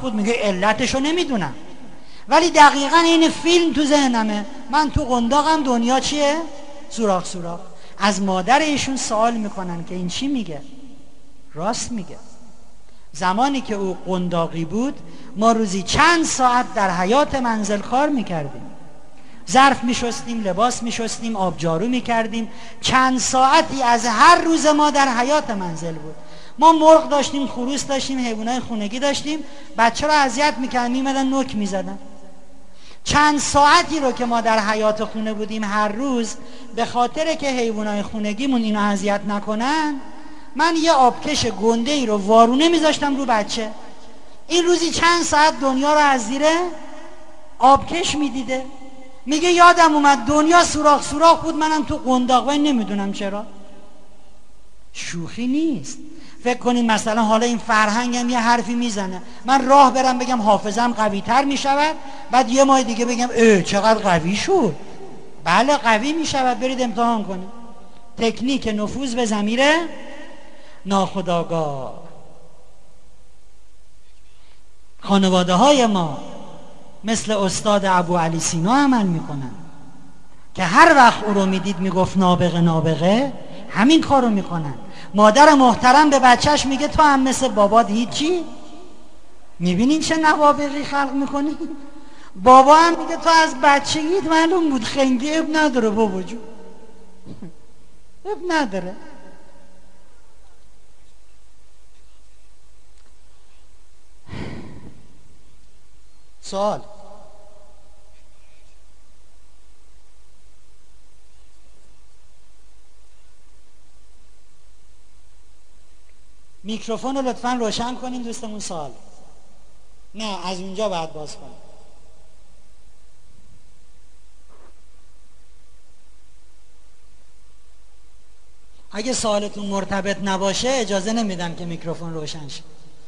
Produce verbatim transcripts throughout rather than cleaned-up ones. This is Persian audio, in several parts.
بود. میگه علتشو نمیدونم، ولی دقیقا این فیلم تو ذهنمه. من تو قنداقم، دنیا چیه؟ سوراخ سوراخ. از مادر ایشون سوال میکنن که این چی میگه؟ راست میگه. زمانی که او قنداقی بود ما روزی چند ساعت در حیات منزل کار میکردیم، ظرف میشستیم، لباس میشستیم، آبجارو میکردیم. چند ساعتی از هر روز ما در حیات منزل بود. ما مرغ داشتیم، خروس داشتیم، حیوانات خونگی داشتیم. بچه را اذیت میکردن، میمدن نوک میزدن. چند ساعتی رو که ما در حیات خونه بودیم هر روز، به خاطر که حیوانات خونگیمون اینو اذیت نکنن، من یه آبکش گنده ای رو وارونه میذاشتم رو بچه. این روزی چند ساعت دنیا رو از زیر آبکش میدیده. میگه یادم اومد دنیا سوراخ سوراخ بود، منم تو قنداق، ولی نمیدونم چرا. شوخی نیست. فکر کنیم مثلا حالا این فرهنگم یه حرفی میزنه، من راه برم بگم حافظم قوی تر میشود، بعد یه ماه دیگه بگم اه چقدر قوی شد. بله قوی میشود، برید امتحان کنید. تکنیک نفوذ به ضمیر ناخودآگاه. خانواده های ما مثل استاد ابو علی سینا عمل میکنن که هر وقت او رو میدید میگفت نابغه نابغه، همین کار رو میکنن. مادر محترم به بچهش میگه تو هم مثل بابات هیچی. میبینین چه نوابغی خلق میکنی؟ بابا هم میگه تو از بچگیت معلوم بود خنگی، اب نداره بابا جو، اب نداره. سوال. میکروفون رو لطفاً روشن کنین دوستمون. سوال نه، از اونجا باید باز کنین. اگه سوالتون مرتبط نباشه اجازه نمیدم که میکروفون روشن شه.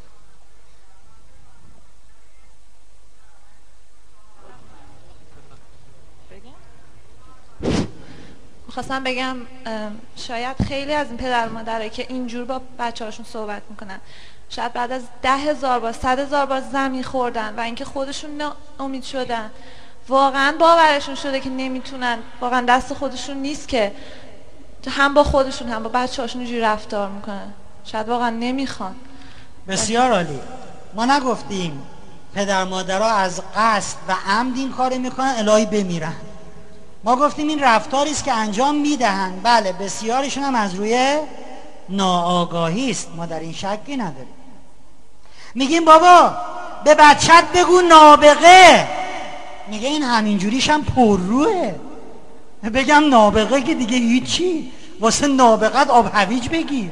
خواستم بگم شاید خیلی از این پدر مادرایی که اینجور با بچه هاشون صحبت میکنن شاید بعد از ده هزار بار صد هزار بار زمین خوردن و اینکه خودشون امید شدن، واقعا باورشون شده که نمیتونن، واقعا دست خودشون نیست که هم با خودشون هم با بچه هاشون اینجوری رفتار میکنن، شاید واقعا نمیخوان. بسیار عالی. ما نگفتیم پدر مادرها از قصد و عمد این کار میکنن الهی بمیرن. ما گفتیم این رفتاری است که انجام میدهن. بله بسیارشون هم از روی ناآگاهی است، ما در این شکی نداریم. میگیم بابا به بچت بگو نابغه، میگه این همینجوریش هم پرروه. بگم نابغه که دیگه هیچی، واسه نابغت آب هویج بگیر.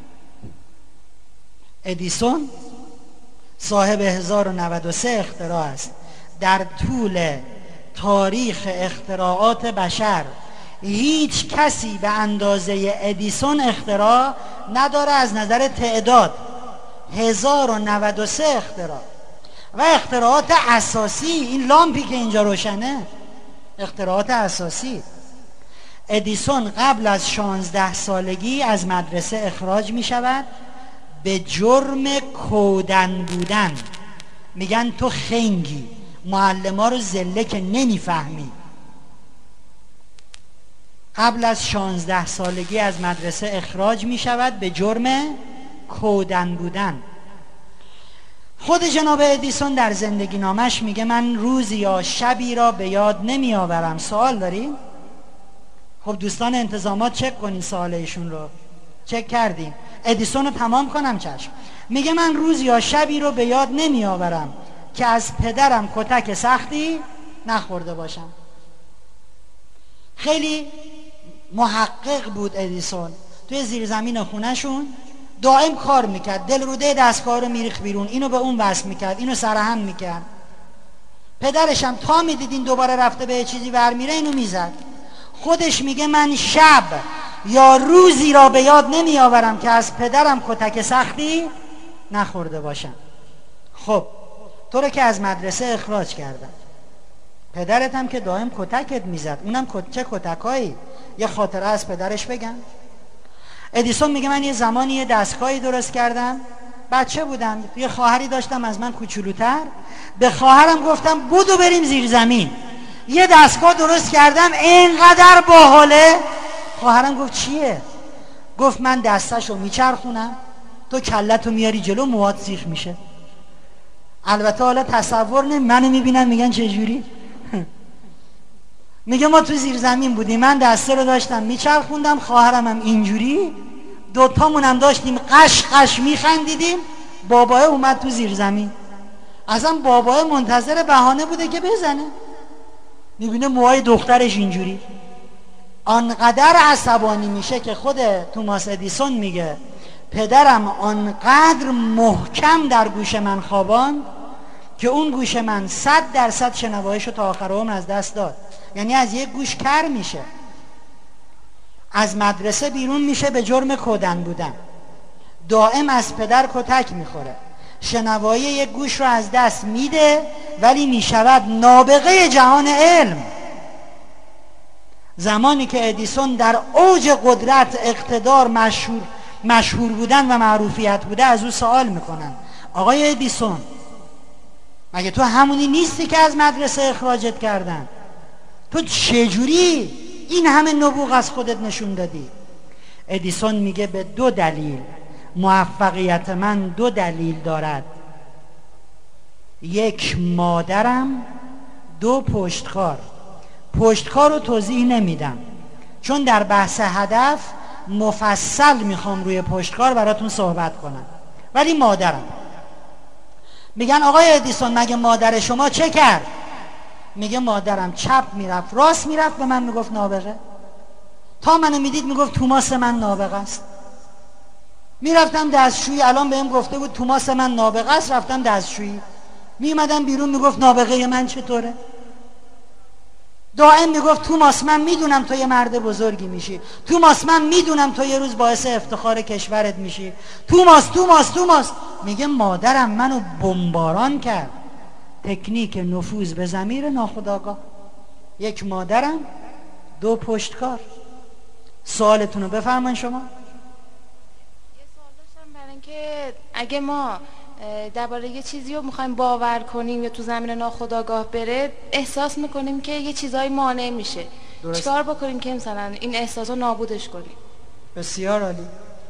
ادیسون صاحب هزار و نود و سه اختراع است. در طول تاریخ اختراعات بشر هیچ کسی به اندازه ادیسون اختراع نداره از نظر تعداد. هزار و نود و سه اختراع و اختراعات اساسی. این لامپی که اینجا روشنه اختراعات اساسی. ادیسون قبل از شانزده سالگی از مدرسه اخراج می شود به جرم کودن بودن. میگن تو خنگی، معلم ها رو زله که نمیفهمی. قبل از شانزده سالگی از مدرسه اخراج می شود به جرم کودن بودن. خود جناب ادیسون در زندگی نامش میگه من روزی یا شبی را به یاد نمی آورم. سوال داریم؟ خب دوستان انتظامات چک کنین سوال ایشون رو. چک کردیم. ادیسون رو تمام کنم چشم. میگه من روزی یا شبی رو به یاد نمی آورم که از پدرم کتک سختی نخورده باشم. خیلی محقق بود ادیسون. توی زیر زمین خونهشون دائم کار میکرد، دل روده دستگاه رو میریخت بیرون، اینو به اون وصل میکرد، اینو سرهم میکرد. پدرش هم تا میدید این دوباره رفته به چیزی برمیره اینو میزد. خودش میگه من شب یا روزی را به یاد نمی آورم که از پدرم کتک سختی نخورده باشم. خب تو رو که از مدرسه اخراج کردن، پدرت هم که دائم کتکت میزد، اونم چه کتکایی؟ یه خاطره از پدرش بگم. ادیسون میگه من یه زمانی یه دستگاهی درست کردم بچه بودم، یه خواهری داشتم از من کوچولوتر، به خواهرم گفتم بودو بریم زیر زمین، یه دستگاه درست کردم اینقدر باحاله. خواهرم گفت چیه؟ گفت من دستشو میچرخونم، تو کلتو میاری جلو، موهات سیخ میشه. البته حالا تصور نمی، منو میبینن میگن چجوری؟ میگه ما تو زیر زمین بودیم، من دسته رو داشتم میچرخوندم، خواهرم هم اینجوری، دوتامون هم داشتیم قش قش میخندیدیم. باباه اومد تو زیر زمین، اصلا باباه منتظر بهانه بوده که بزنه، میبینه موهای دخترش اینجوری. آنقدر عصبانی میشه که خود توماس ادیسون میگه پدرم آنقدر محکم در گوش من خواباند که اون گوش من صد درصد شنواییشو تا آخر عمر از دست داد. یعنی از یک گوش کر میشه، از مدرسه بیرون میشه به جرم کودن بودن، دائم از پدر کتک میخوره، شنوایی یک گوش رو از دست میده ولی میشود نابغه جهان علم. زمانی که ادیسون در اوج قدرت، اقتدار، مشهور مشهور بودن و معروفیت بوده، از او سوال میکنن آقای ادیسون مگه تو همونی نیستی که از مدرسه اخراجت کردن؟ تو چجوری این همه نبوغ از خودت نشون دادی؟ ادیسون میگه به دو دلیل موفقیت من دو دلیل دارد، یک مادرم، دو پشتکار. پشتکار رو توضیح نمیدم چون در بحث هدف مفصل میخوام روی پشتکار براتون صحبت کنم، ولی مادرم. میگن آقای ادیسون مگه مادر شما چه کرد؟ میگه مادرم چپ میرفت راست میرفت، به من میگفت نابغه، تا منو میدید میگفت توماس من نابغه است. میرفتم دستشویی، الان بهم گفته بود توماس من نابغه است، رفتم دستشویی، میومدم بیرون میگفت نابغه من چطوره؟ دائم میگفت توماس من میدونم تو یه مرد بزرگی میشی، توماس من میدونم تو یه روز باعث افتخار کشورت میشی، توماس توماس توماس. میگه مادرم منو بمباران کرد. تکنیک نفوذ به ضمیر ناخودآگاه. یک مادرم، دو پشتکار. سوالتون رو بفرمایید شما. یه سوال داشتم برای اینکه اگه ما درباره یه چیزی رو میخوایم باور کنیم یا تو زمین ناخودآگاه بره، احساس میکنیم که یه چیزایی مانع میشه. چیکار بکنیم که مثلا این احساس رو نابودش کنیم؟ بسیار عالی.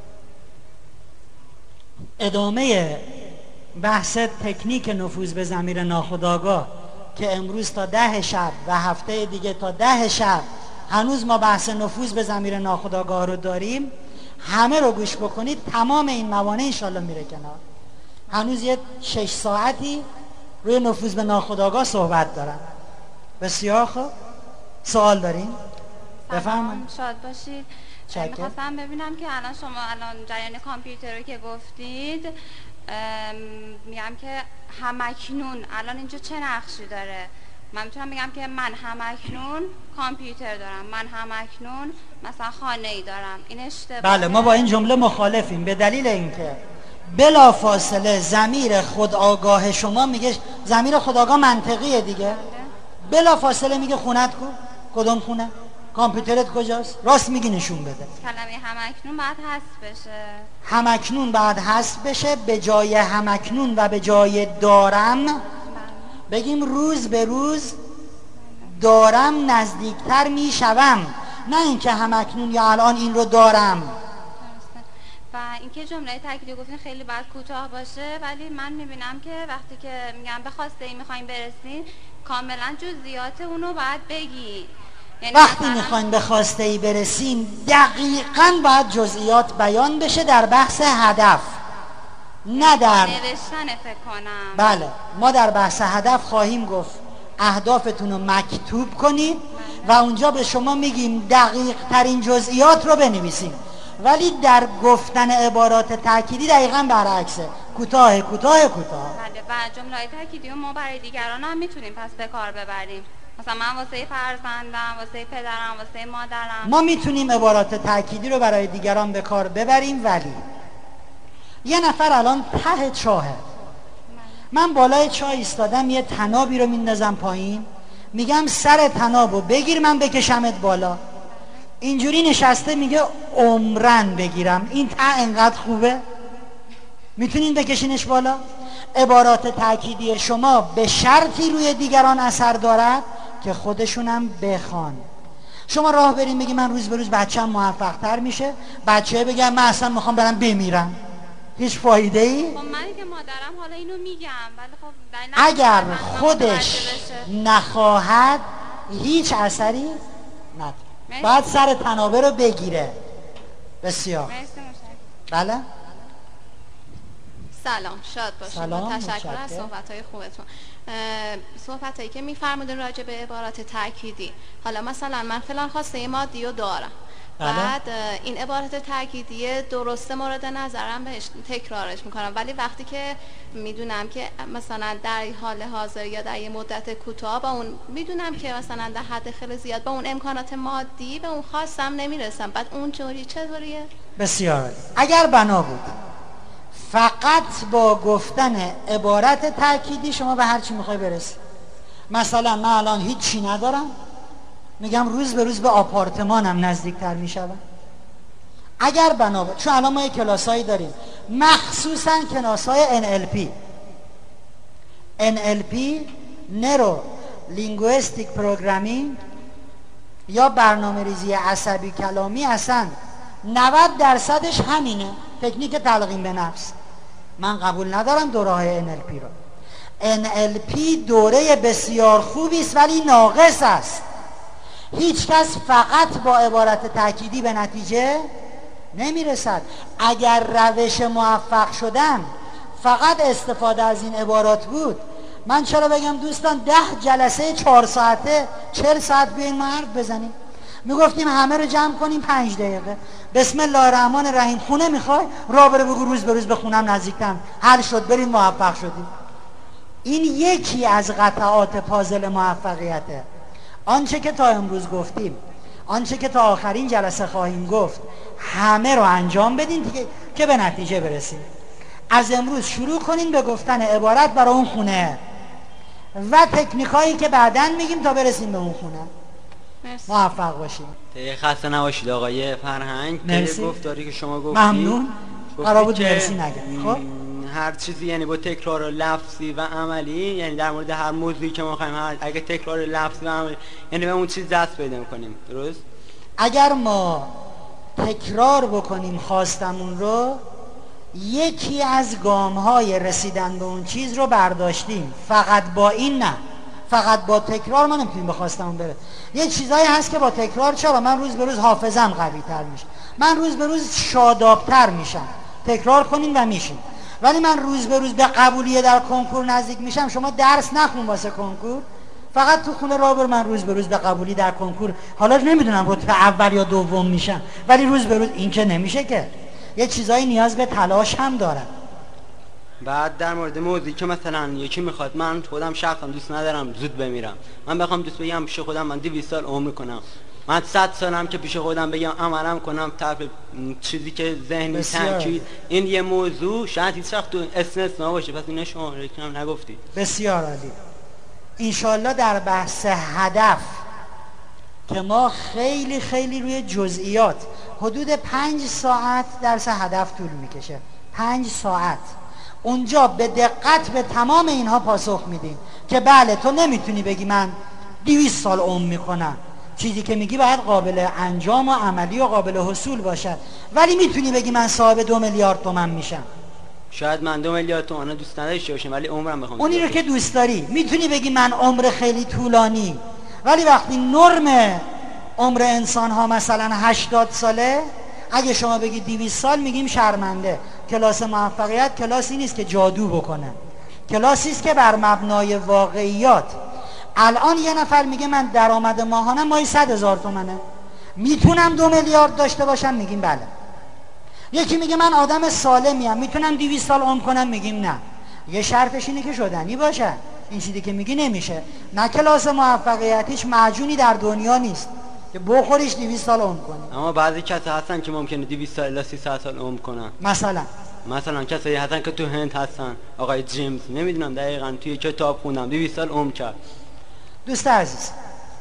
ادامه بحث تکنیک نفوذ به ضمیر ناخودآگاه که امروز تا ده شب و هفته دیگه تا ده شب هنوز ما بحث نفوذ به ضمیر ناخودآگاه رو داریم، همه رو گوش بکنید، تمام این موانع انشالله میره کنار. هنوز یه شش ساعتی روی نفوذ به ناخودآگاه صحبت دارم. بسیار خوب. سوال دارین؟ بفرمایید. شاد باشید. میخواستم ببینم که الان شما الان جریان کامپیوتر رو که گفتید، میگم که همکنون الان اینجا چه نقشی داره؟ من میتونم بگم که من همکنون کامپیوتر دارم، من همکنون مثلا خانه ای دارم. این اشتباهه؟ بله، ما با این جمله مخالفیم، به دلیل اینکه بلا فاصله ضمیر خودآگاه شما میگه، ضمیر خودآگاه منطقیه دیگه، بلا فاصله میگه خونت کو؟ کدوم خونه؟ کامپیوترت کجاست؟ راست میگی نشون بده. کلمه همکنون بعد حذف بشه. همکنون بعد حذف بشه، به جای همکنون و به جای دارم بگیم روز به روز دارم نزدیکتر میشوم، نه اینکه همکنون یا الان این رو دارم. و اینکه جمله تأکیدی گفتین خیلی باید کوتاه باشه، ولی من میبینم که وقتی که میگم به خواسته ای میخوایم برسین، کاملا جزئیات اونو باید بگی. یعنی وقتی میخواین به خواسته ای برسین دقیقاً باید جزئیات بیان بشه در بحث هدف، نه در نوشتن فکر کنم. بله، ما در بحث هدف خواهیم گفت اهدافتون رو مکتوب کنید و اونجا به شما میگیم دقیق ترین جزئیات رو بنویسیم، ولی در گفتن عبارات تأکیدی دقیقاً برعکسه، کوتاه کوتاه کوتاه. بله، و جمله‌های تأکیدی رو ما برای دیگران هم میتونیم پس به کار ببریم. مثلا من واسه فرزندم، واسه پدرم، واسه مادرم، ما میتونیم عبارات تأکیدی رو برای دیگران به کار ببریم، ولی یه نفر الان ته چاهه، من بالای چاه ایستادم، یه طنابی رو میندازم پایین، میگم سر طنابو بگیر من بکشمت بالا، اینجوری نشسته میگه عمرن بگیرم، این ته انقدر خوبه؟ میتونین بکشینش بالا؟ عبارات تأکیدی شما به شرطی روی دیگران اثر دارد که خودشونم بخوان. شما راه بریم بگی من روز به روز بچه‌م موفق تر میشه، بچه بگم من اصلا میخوام برم بمیرم، هیچ فایده ای؟ خب من که مادرم حالا اینو میگم، ولی خب اگر خودش نخواهد هیچ اثری نداره، باید سر تنابه رو بگیره. بسیار بله. سلام، شاد باشید. سلام، تشکر متشکر. از صحبت‌های خوبتون. صحبتایی که می‌فرمودین راجع به عبارات تأکیدی، حالا مثلا من فلان خواسته مادی رو دارم، بله. بعد این عبارت تأکیدی درسته مورد نظرم بهش تکرارش میکنم، ولی وقتی که میدونم که مثلا در حال حاضر یا در یه مدت کوتاه با اون میدونم که مثلا در حد خیلی زیاد با اون امکانات مادی به اون خواستم نمیرسم، بعد اون جوری چطوریه؟ بسیار. اگر بنا بود فقط با گفتن عبارت تأکیدی شما به هر چی میخوای برسی، مثلا من الان هیچ چی ندارم میگم روز به روز به آپارتمانم نزدیکتر میشم. اگر بنا بود، چون الان ما یک کلاسایی داریم مخصوصا کلاسای ان ال پی ان ال پی نرو لینگویستیک پروگرامینگ یا برنامه ریزی عصبی کلامی، اصلا نود درصدش همینه، تکنیک تلقین به نفس. من قبول ندارم دوره های ان ال پی رو. ان ال پی دوره بسیار خوبی است ولی ناقص است. هیچ کس فقط با عبارت تأکیدی به نتیجه نمیرسد. اگر روش موفق شدن فقط استفاده از این عبارات بود، من چرا بگم دوستان ده جلسه چهار ساعته چهل ساعت بیاین ما حرف بزنیم، میگفتیم همه رو جمع کنیم پنج دقیقه، بسم الله الرحمن الرحیم، خونه میخوای را بره بگو روز به روز به خونم نزدیکتم، حل شد، بریم موفق شدیم. این یکی از قطعات پازل موفقیته. آنچه که تا امروز گفتیم، آنچه که تا آخرین جلسه خواهیم گفت، همه رو انجام بدین دیگه که به نتیجه برسیم. از امروز شروع کنین به گفتن عبارت برای اون خونه و تکنیکایی که بعداً میگیم تا برسیم به اون خونه. مرسی. موفق باشیم. خسته نباشید آقای فرهنگ. مرسی. گفتاری که شما گفتید ممنون. قرار بود مرسی نگم. خب هر چیزی یعنی با تکرار لفظی و عملی، یعنی در مورد هر موضوعی که ما می‌خوایم اگه تکرار لفظی و عملی، یعنی به اون چیز دست پیدا می‌کنیم. درست؟ اگر ما تکرار بکنیم خواستمون رو، یکی از گام‌های رسیدن به اون چیز رو برداشتیم. فقط با این نه، فقط با تکرار ما نمیتونیم به خواستمون برسیم. یه چیزایی هست که با تکرار، چرا من روز به روز حافظم قوی تر میشه، من روز به روز شادابتر میشم، تکرار کنین و میشین. ولی من روز به روز به قبولیه در کنکور نزدیک میشم. شما درس نخون واسه کنکور، فقط تو خونه راه بر، من روز به روز به قبولی در کنکور، حالا نمیدونم رتبه اول یا دوم میشم، ولی روز به روز این که نمیشه که. یه چیزایی نیاز به تلاش هم دارن. بعد در مورد موضوعی که مثلا یکی میخواد، من خودم شخصا دوست ندارم زود بمیرم، من بخوام دوست بگم پیش خودم من دویست سال عمر کنم، من صد سالم که پیش خودم بگم عملم کنم طرف چیزی که ذهنی تاکید، این یه موضوع شاید هیچ وقت تو استثنا باشه، پس اینا شما رکم نگفتید. بسیار عالی. انشالله در بحث هدف که ما خیلی خیلی روی جزئیات، حدود پنج ساعت درس هدف طول میکشه، پنج ساعت اونجا به دقت به تمام اینها پاسخ میدیم که بله تو نمیتونی بگی من دویست سال عمر میکنم، چیزی که میگی باید قابل انجام و عملی و قابل حصول باشد، ولی میتونی بگی من صاحب دو میلیارد تومان میشم. شاید من دو میلیارد تومان دوست نداشته باشم ولی عمرم بخوام، اونی رو که دوست داری میتونی بگی من عمر خیلی طولانی، ولی وقتی نرم عمر انسان ها مثلا هشتاد ساله، اگه شما بگی دویست سال میگیم شرمنده. کلاس موفقیت کلاسی نیست که جادو بکنه، کلاسی است که بر مبنای واقعیات. الان یه نفر میگه من درآمد ماهانم ماهی صد هزار تومنه، میتونم دو میلیارد داشته باشم، میگیم بله. یکی میگه من آدم سالمیم، میتونم دویست سال عمر کنم، میگیم نه. یه شرطش اینه که شدنی باشه. این چیزی که میگی نمیشه. نه کلاس موفقیت هیچ معجونی در دنیا نیست که بخوریش دویست سال عمر کنی. اما بعضی کسا هستن که ممکنه دویست سال الی سیصد سال عمر کنن. مثلا مثلا کسایی هستن که تو هند هستن، آقای جیمز، نمیدونم دقیقاً توی کتاب خوندم دویست سال عمر کرد. دوست عزیز،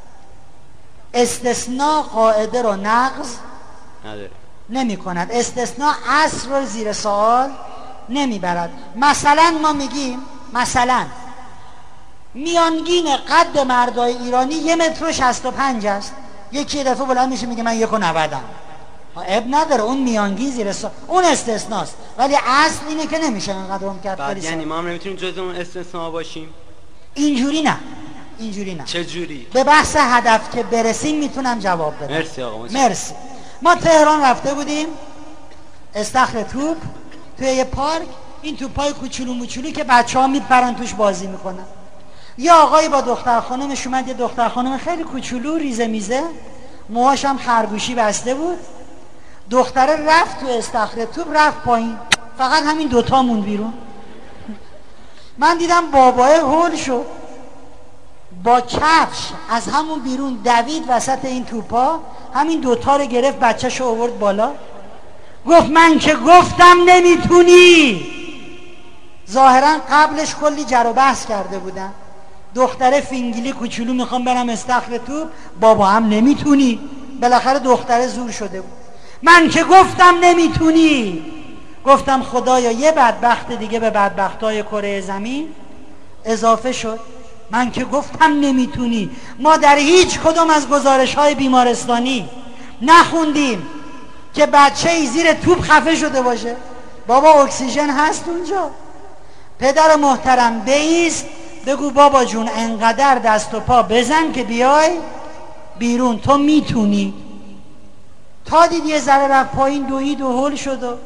استثناء قاعده رو نقض نداره، نمی کند. استثناء اصل رو زیر سوال نمیبرد. مثلا ما میگیم مثلا میانگین قد مردای ایرانی یه متر و شصت و پنج است، یکی دفعه بلند میشه میگه من یک و نودم. اب نداره، اون میانگین زیر سا... اون استثناست، ولی اصل اینه که نمیشه انقدر هم کرد. بعد یعنی ما هم نمیتونیم جز اون استثناء باشیم؟ اینجوری نه، اینجوری نه. چه جوری؟ به بحث هدف که برسیم میتونم جواب بدم. مرسی آقا. مرسی. ما تهران رفته بودیم استخر توپ توی یه پارک، این توپای کوچولو موچولو که بچه‌ها میپرن توش بازی میکنن. یه آقایی با دختر خانمش اومد، یه دختر خانم خیلی کوچولو ریزه میزه، موهاش هم خرگوشی بسته بود. دختره رفت تو استخر توپ، رفت پایین، فقط همین دوتا مون بیرون. من دیدم بابای هول شد، با کفش از همون بیرون دوید وسط این توپا، همین دوتا رو گرفت، بچه‌شو آورد بالا، گفت من که گفتم نمیتونی. ظاهرا قبلش کلی جر و بحث کرده بودن. دختره فینگلی کوچولو میخوام برم استخر توپ، بابا هم نمیتونی. بالاخره دختره زور شده بود، من که گفتم نمیتونی. گفتم خدایا یه بدبخت دیگه به بدبختای کره زمین اضافه شد، من که گفتم نمیتونی. ما در هیچ کدوم از گزارش های بیمارستانی نخوندیم که بچه ای زیر توپ خفه شده باشه. بابا اکسیژن هست اونجا. پدر محترم بایست بگو بابا جون انقدر دست و پا بزن که بیای بیرون، تو میتونی. تا دید یه ذره رفت پایین، دوید و هول شد. و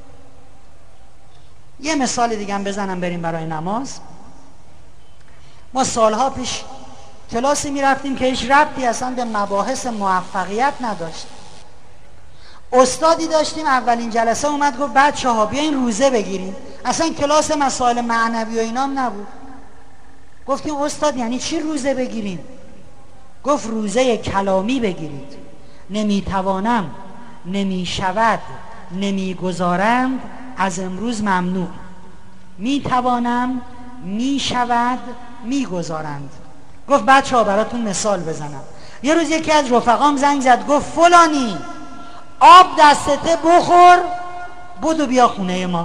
یه مثال دیگه هم بزنم بریم برای نماز. ما سالها پیش کلاسی میرفتیم که هیچ ربطی اصلا به مباحث موفقیت نداشت. استادی داشتیم اولین جلسه اومد گفت بچه ها بیاین روزه بگیریم. اصلا کلاس مسائل معنوی و اینام نبود. گفتیم استاد یعنی چی روزه بگیریم؟ گفت روزه کلامی بگیرید. نمیتوانم، نمیشود، نمیگذارند، از امروز ممنوع. میتوانم، میشود، میگذارند. گفت بچه ها براتون مثال بزنم. یه روز یکی از رفقام زنگ زد، گفت فلانی آب دستته بخور بودو بیا خونه ما.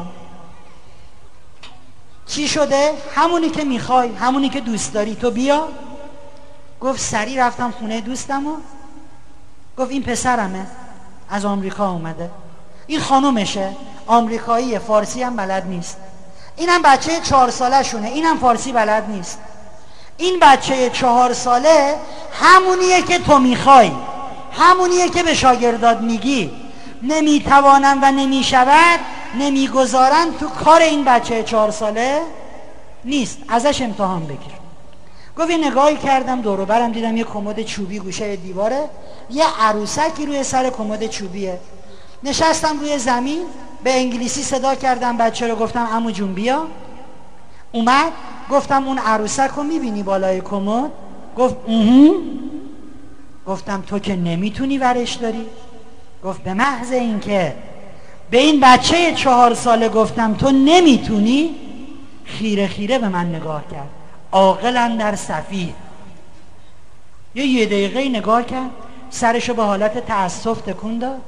چی شده؟ همونی که میخوای، همونی که دوست داری، تو بیا. گفت سریع رفتم خونه دوستم و گفت این پسرمه، از آمریکا اومده، این خانومشه، آمریکاییه، فارسی هم بلد نیست، اینم بچه چهار ساله شونه، اینم فارسی بلد نیست. این بچه چهار ساله همونیه که تو میخوای، همونیه که به شاگردات میگی نمیتوانم و نمیشود، نمیگذارن، تو کار این بچه چهار ساله نیست، ازش امتحان بگیر. گفت یه نگاهی کردم دور و برم، دیدم یه کمد چوبی گوشه دیواره، یه عروسکی روی سر کمد چوبیه. نشستم روی زمین، به انگلیسی صدا کردم بچه رو، گفتم عمو جون بیا. اومد، گفتم اون عروسک رو میبینی بالای کمد؟ گفت اوه. گفتم تو که نمیتونی ورش داری؟ گفت به محض این که به این بچه چهار ساله گفتم تو نمیتونی، خیره خیره به من نگاه کرد، عاقل در سفیه. یه یه دقیقه نگاه کرد، سرشو به حالت تأسف تکون داد.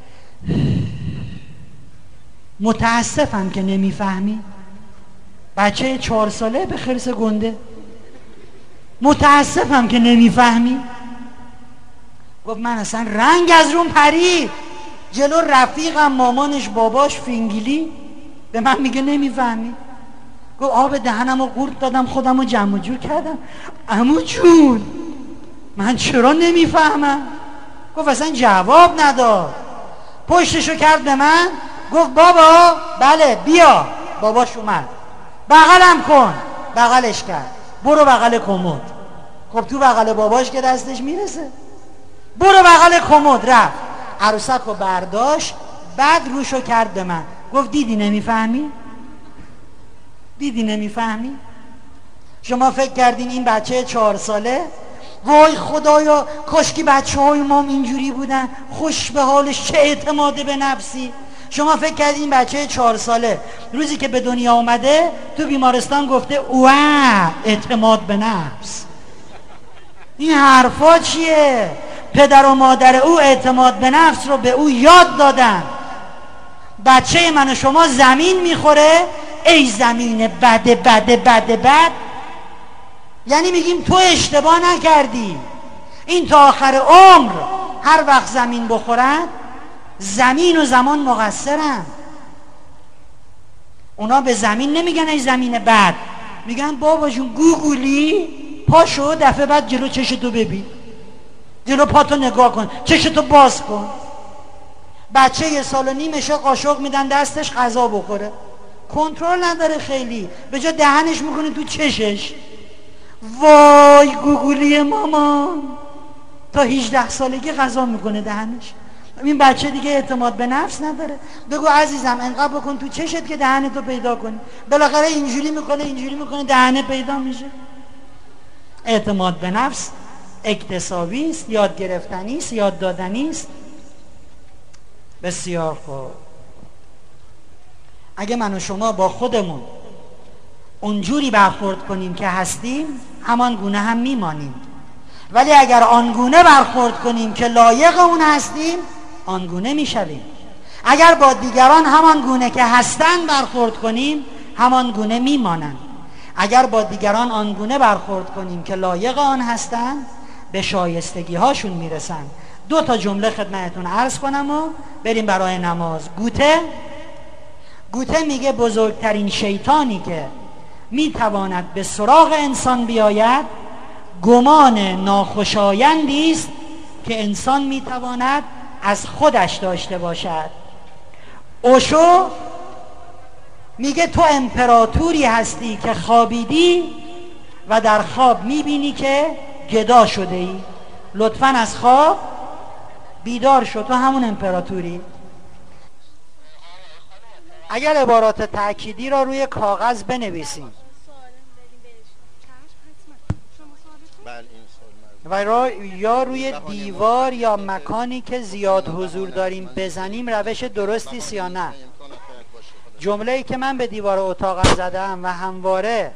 متاسفم که نمیفهمی. بچه چهار ساله به خرس گنده، متاسفم که نمیفهمی. گفت من اصلا رنگ از روم پرید، جلو رفیقم مامانش باباش فینگلی به من میگه نمیفهمی. گفت آب دهنم رو قورت دادم، خودم رو جمع جور کردم، عمو جون من چرا نمیفهمم؟ گفت اصلا جواب نداد، پشتشو کرد به من، گفت بابا بله بیا. باباش اومد، بغلم کن، بغلش کرد، برو بغل کمد. خب تو بغل باباش که دستش میرسه، برو بغل کمد. رفت عروسک رو برداشت، بعد روشو کرد به من، گفت دیدی نمیفهمی؟ دیدی نمیفهمی؟ شما فکر کردین این بچه چهار ساله وای خدایا کاشکی بچه های ما اینجوری بودن، خوش به حالش، چه اعتماد به نفسی. شما فکر کردین این بچه چهار ساله روزی که به دنیا اومده تو بیمارستان گفته اوه اعتماد به نفس؟ این حرفا چیه؟ پدر و مادر او اعتماد به نفس رو به او یاد دادن. بچه من و شما زمین میخوره، ای زمین بده بده بده بد، یعنی میگیم تو اشتباه نکردی، این تا آخر عمر هر وقت زمین بخورد زمین و زمان مقصرن. اونا به زمین نمیگن ای زمین بد، میگن بابا جون گوگولی پاشو دفعه بعد جلو چشتو ببین، جلو پاتو نگاه کن، چشتو باز کن. بچه یه سال و نیمشه قاشق میدن دستش غذا بخوره، کنترل نداره خیلی، به جا دهنش میکنه تو چشش. وای گوگولی مامان تا هجده سالگی غذا میکنه دهنش. این بچه دیگه اعتماد به نفس نداره. بگو عزیزم انقدر بکن تو چشت که دهنتو پیدا کنی، بالاخره اینجوری میکنه اینجوری میکنه دهنه پیدا میشه. اعتماد به نفس اکتسابی است، یاد گرفتنی است، یاد دادنی است. بسیار خوب. اگه من و شما با خودمون اونجوری برخورد کنیم که هستیم، همان گونه هم میمانیم. ولی اگر آنگونه برخورد کنیم که لایق اون هستیم، آنگونه میشویم. اگر با دیگران همان گونه که هستند برخورد کنیم، همان گونه میمانند. اگر با دیگران آنگونه برخورد کنیم که لایق آن هستند، به شایستگی هاشون میرسند. دو تا جمله خدمتتون عرض کنم و بریم برای نماز. گوته گوته میگه بزرگترین شیطانی که میتواند به سراغ انسان بیاید، گمان ناخوشایندی است که انسان میتواند از خودش داشته باشد. اوشو میگه تو امپراتوری هستی که خوابیدی و در خواب میبینی که گدا شده ای، لطفاً از خواب بیدار شو، تو همون امپراتوری. اگر عبارات تأکیدی را روی کاغذ بنویسیم و را یا روی دیوار یا مکانی که زیاد حضور داریم بزنیم، روش درستی است یا نه؟ جمله‌ای که من به دیوار اتاقم زدم و همواره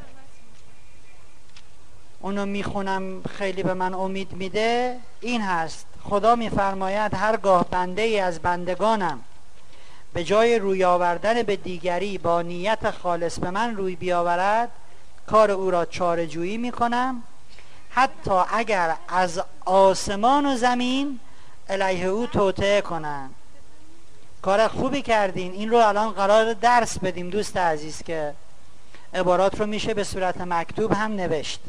اونو میخونم خیلی به من امید میده این هست: خدا میفرماید هرگاه بنده ای از بندگانم به جای روی آوردن به دیگری با نیت خالص به من روی بیاورد، کار او را چاره‌جویی میکنم، حتی اگر از آسمان و زمین علیه او توطئه کنند. کار خوبی کردین. این رو الان قرار درس بدیم دوست عزیز که عبارات رو میشه به صورت مکتوب هم نوشت.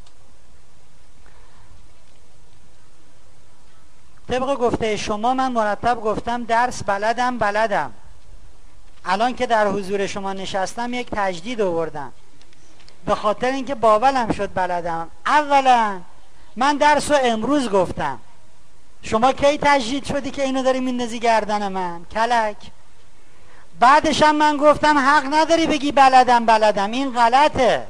طبق گفته شما من مرتب گفتم درس بلدم بلدم. الان که در حضور شما نشستم یک تجدید آوردم به خاطر اینکه باولم شد بلدم. اولا من درس رو امروز گفتم، شما کی تجدید شدی که اینو داری میندازی گردن من کلک؟ بعدش هم من گفتم حق نداری بگی بلدم بلدم، این غلطه.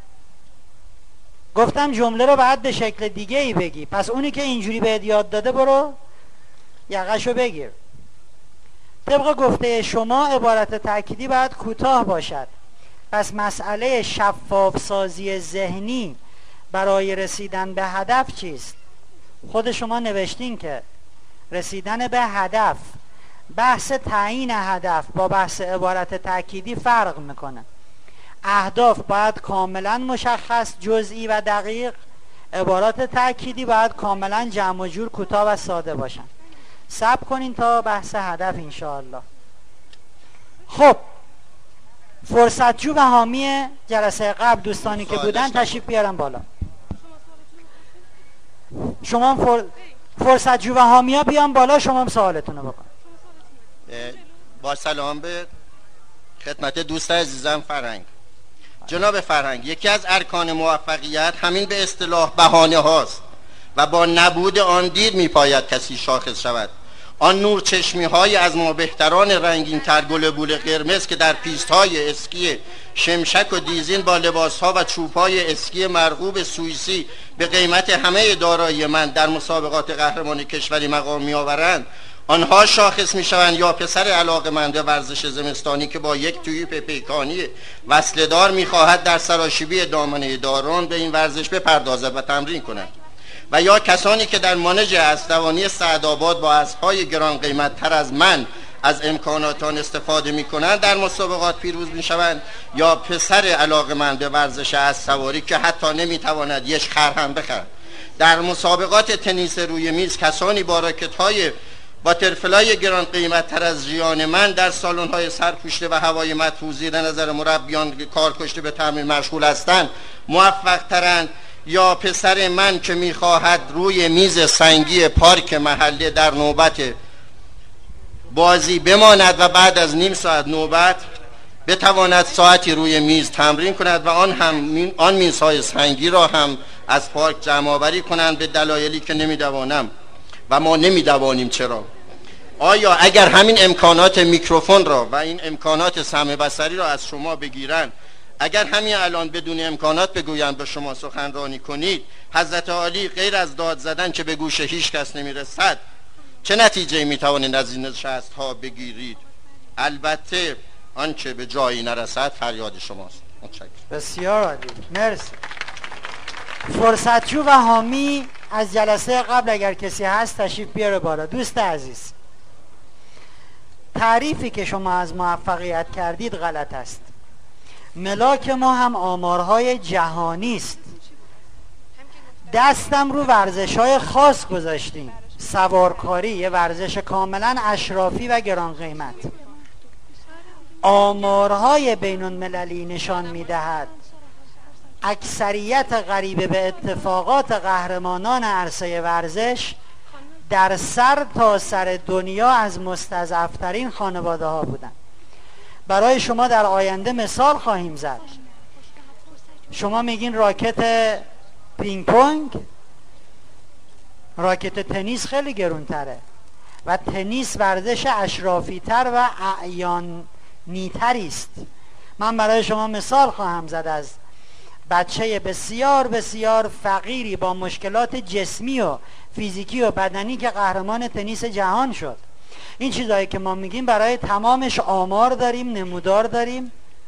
گفتم جمله رو باید به شکل دیگه ای بگی. پس اونی که اینجوری بهت یاد داده برو یقشو بگیر. طبق گفته شما عبارت تأکیدی باید کوتاه باشد. پس مسئله شفاف سازی ذهنی برای رسیدن به هدف چیست؟ خود شما نوشتین که رسیدن به هدف، بحث تعیین هدف با بحث عبارت تأکیدی فرق میکنه. اهداف باید کاملا مشخص، جزئی و دقیق. عبارات تأکیدی باید کاملا جمع و جور، کوتاه و ساده باشن. صبر کنین تا بحث هدف انشاءالله. خب فرصتجو و حامی جلسه قبل دوستانی که بودن تشریف بیارن بالا. شما فر... فرصتجو و حامی ها بیان بالا، شما هم سوالتون رو بکن. با سلام به خدمت دوست عزیزم فرهنگ. جناب فرهنگ، یکی از ارکان موفقیت همین به اصطلاح بهانه هاست و با نبود آن دیر میپاید کسی شاخص شود. آن نور چشمی های از ما بهتران رنگین تر گل بول قرمز که در پیست های اسکی شمشک و دیزین با لباس ها و چوب های اسکی مرغوب سوئیسی به قیمت همه دارایی من در مسابقات قهرمانی کشوری مقام می آورند، آنها شاخص می شوند یا پسر علاقه‌مند ورزش زمستانی که با یک تویپ پیکانی وصله‌دار می خواهد در سراشیبی دامنه داران به این ورزش بپردازد و تمرین کند، و یا کسانی که در مانج اسدوانی سعدآباد با اسب‌های گران قیمت تر از من از امکانات آن استفاده میکنند در مسابقات پیروز میشوند، یا پسر علاقه‌مند به ورزش اسب‌سواری که حتی نمیتواند یک خر هم بخرد. در مسابقات تنیس روی میز کسانی با راکت‌های باترفلای گران قیمت تر از ژیان من در سالن‌های سرپوشیده و هوای مدفوع زیر نظر مربیان کار کشته به تمرین مشغول هستند موفق ترند، یا پسر من که میخواهد روی میز سنگی پارک محله در نوبت بازی بماند و بعد از نیم ساعت نوبت بتواند ساعتی روی میز تمرین کند و آن هم آن میزهای سنگی را هم از پارک جمع آوری کنند به دلایلی که نمیدوانم و ما نمیدوانیم چرا. آیا اگر همین امکانات میکروفون را و این امکانات سمع بصری را از شما بگیرند، اگر همین الان بدون امکانات بگویند به شما سخنرانی کنید، حضرت عالی غیر از داد زدن که به گوش هیچ کس نمیرسد، چه نتیجه میتوانید از این نشست ها بگیرید؟ البته آنچه به جایی نرسد فریاد شماست. متشکرم. بسیار عالی، مرسی. فرصتجو و حامی از جلسه قبل اگر کسی هست تشریف بیاره بالا. دوست عزیز، تعریفی که شما از موفقیت کردید غلط است. ملاک ما هم آمارهای جهانی است. دستم رو ورزش‌های خاص گذاشتیم. سوارکاری یه ورزش کاملا اشرافی و گران قیمت. آمارهای بین المللی نشان می‌دهد اکثریت غریبه به اتفاقات قهرمانان عرصه ورزش در سر تا سر دنیا از مستضعف‌ترین خانواده ها بودند. برای شما در آینده مثال خواهیم زد. شما میگین راکت پینگ پونگ، راکت تنیس خیلی گرونتره و تنیس ورزش اشرافی تر و اعیانی تری است. من برای شما مثال خواهم زد از بچه بسیار بسیار فقیری با مشکلات جسمی و فیزیکی و بدنی که قهرمان تنیس جهان شد. این چیزایی که ما میگیم برای تمامش آمار داریم، نمودار داریم،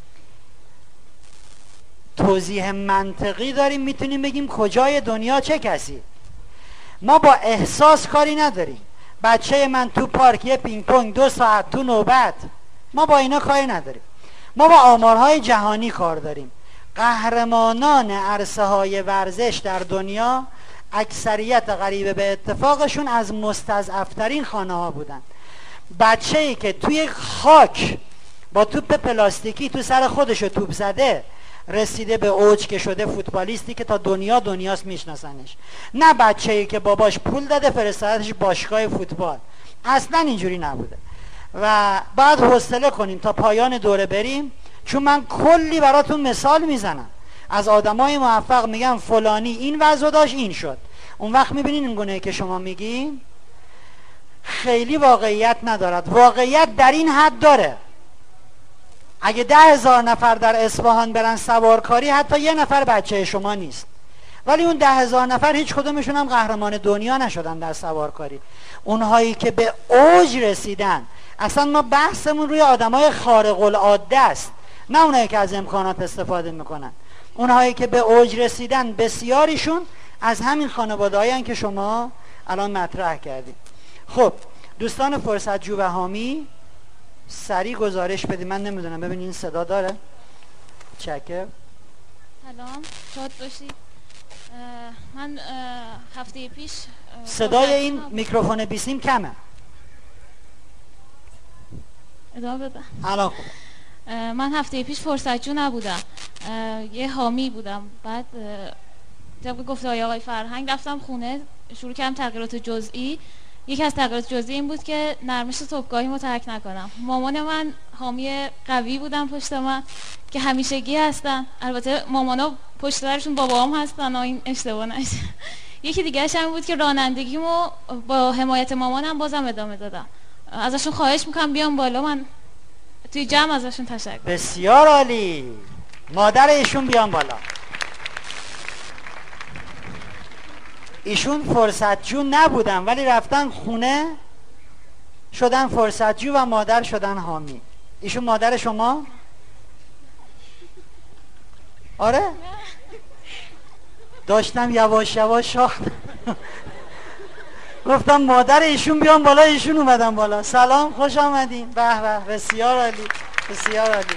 توضیح منطقی داریم، میتونیم بگیم کجای دنیا چه کسی. ما با احساس کاری نداریم. بچه من تو پارک یه پینگ پونگ دو ساعت تو نوبت، ما با اینا کاری نداریم. ما با آمارهای جهانی کار داریم. قهرمانان عرصه های ورزش در دنیا اکثریت غریبه به اتفاقشون از مستضعفترین خانه ها بودن. بچه‌ای که توی خاک با توپ پلاستیکی تو سر خودشو توپ زده رسیده به اوج که شده فوتبالیستی که تا دنیا دنیاست میشناسنش، نه بچه‌ای که باباش پول داده فرستادش باشگاه فوتبال. اصلا اینجوری نبوده و بعد حوصله کنیم تا پایان دوره بریم، چون من کلی براتون مثال میزنم از آدمای موفق، میگم فلانی این وضع داشت این شد. اون وقت میبینین این گونه که شما میگین خیلی واقعیت ندارد. واقعیت در این حد داره، اگه ده هزار نفر در اصفهان برن سوارکاری حتی یه نفر بچه شما نیست، ولی اون ده هزار نفر هیچ کدومشون هم قهرمان دنیا نشدن در سوارکاری. اونهایی که به اوج رسیدن، اصلا ما بحثمون روی آدمای خارق العاده است، نه اونهایی که از امکانات استفاده میکنن. اونهایی که به اوج رسیدن بسیاریشون از همین خانواده‌هایی که شما الان مطرح کردید. خب دوستان فرصتجو و حامی سریع گزارش بدید. من نمیدونم ببینید این صدا داره؟ چکه سلام، شاد باشید. من هفته پیش صدای این میکروفون بیسیم کمه. ادامه بده. الان خوب. من هفته پیش فرصتجو نبودم، یه حامی بودم. بعد طبق گفته آقای فرهنگ رفتم خونه، شروع کردم تغییرات جزئی. یکی از تغییرات جزئی این بود که نرمش صبحگاهی رو ترک نکنم. مامان من حامی قوی بودن پشت من که همیشگی هستن. البته مامانا پشت سرشون بابام هستن و این اشتباه نشه. یکی دیگه‌اش هم بود که رانندگیمو با حمایت مامانم بازم ادامه دادم. ازشون خواهش میکنم بیام بالا، من توی جمع ازشون تشکر. بسیار عالی. مادر ایشون بیان بالا. ایشون فرصتجو نبودن ولی رفتن خونه شدن فرصتجو و مادر شدن حامی. ایشون مادر شما؟ آره؟ داشتم یواش یواش شاخت. گفتم مادر ایشون بیان بالا، ایشون اومدن بالا. سلام، خوش آمدین. به به، بسیار عالی، بسیار عالی.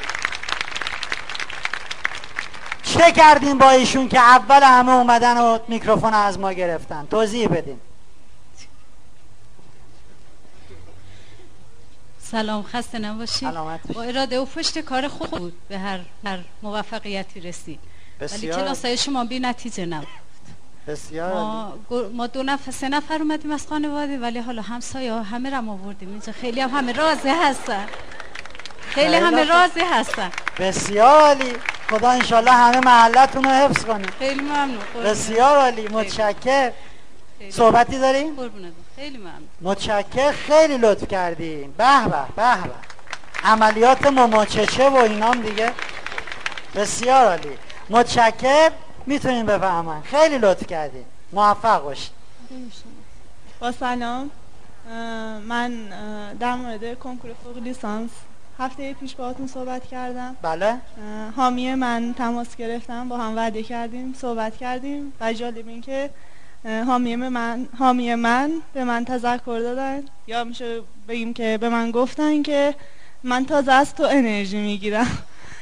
چه کردین با ایشون که اول همه اومدن و میکروفون از ما گرفتن؟ توضیح بدین. سلام، خسته نباشید. با اراده و پشت کار خود بود به هر هر موفقیتی رسید. ولی کلاسای شما بی نتیجه نبود. بسیار ما, ما دو نفر سه نفر اومدیم از خانواده، ولی حالا همسایه ها همه رم آوردیم اینجا. خیلی هم همه راضی هستن، خیلی همه راضی هستن. بسیار عالی. خدا انشالله همه محلتون رو حفظ کنه. خیلی ممنون. بسیار عالی، متشکر. صحبتی داریم؟ خیلی ممنون. متشکر، خیلی لطف کردیم. به به به به. عملیات مماچچه و اینام دیگه. بسیار عالی، متشکر. میتونین بفهمن. خیلی لطف کردین. موفق باشید. با سلام، من در مورد کنکور فوق لیسانس هفته پیش باهاتون صحبت کردم. بله. حامی من تماس گرفتم، با هم وعده کردیم، صحبت کردیم و جالب این که حامی من حامی من به من تذکر دادن، یا میشه بگیم که به من گفتن که من تازه از تو انرژی میگیرم.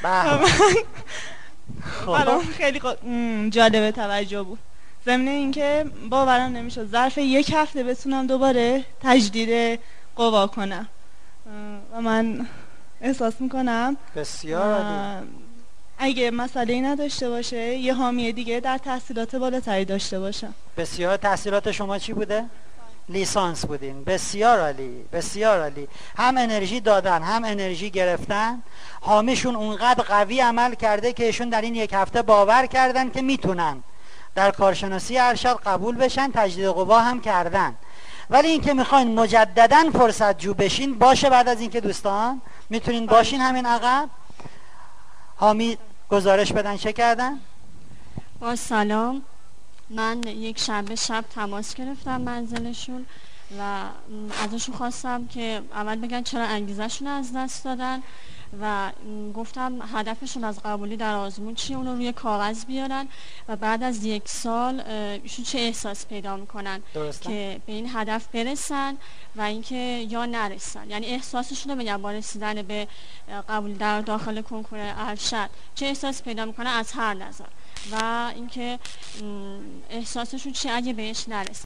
برام خیلی جالب توجه بود. ضمن اینکه باورم نمیشد ظرف یک هفته بتونم دوباره تجدید قوا کنم و من احساس میکنم بسیار اگه مسئله نداشته باشه یه حامی دیگه در تحصیلات بالاتری داشته باشم. بسیار. تحصیلات شما چی بوده؟ لیسانس بودین. بسیار عالی، بسیار عالی. هم انرژی دادن هم انرژی گرفتن. حامیشون اونقدر قوی عمل کرده که ایشون در این یک هفته باور کردن که میتونن در کارشناسی ارشد قبول بشن، تجدید قوا هم کردن. ولی این که میخواین مجددا فرصت جو بشین، باشه بعد از اینکه دوستان میتونین باشین همین عقب. حامی گزارش بدن چه کردن؟ با سلام، من یک شنبه شب تماس گرفتم منزلشون و ازشون خواستم که اول بگن چرا انگیزشون از دست دادن و گفتم هدفشون از قبولی در آزمون چیه، اونو روی کاغذ بیارن و بعد از یک سال ایشون چه احساس پیدا میکنن که به این هدف برسن و اینکه یا نرسن. یعنی احساسشون رو بگن با رسیدن به قبول در داخل کنکور ارشد چه احساس پیدا میکنن از هر نظر و اینکه احساسشون چیه اگه بهش نرسن.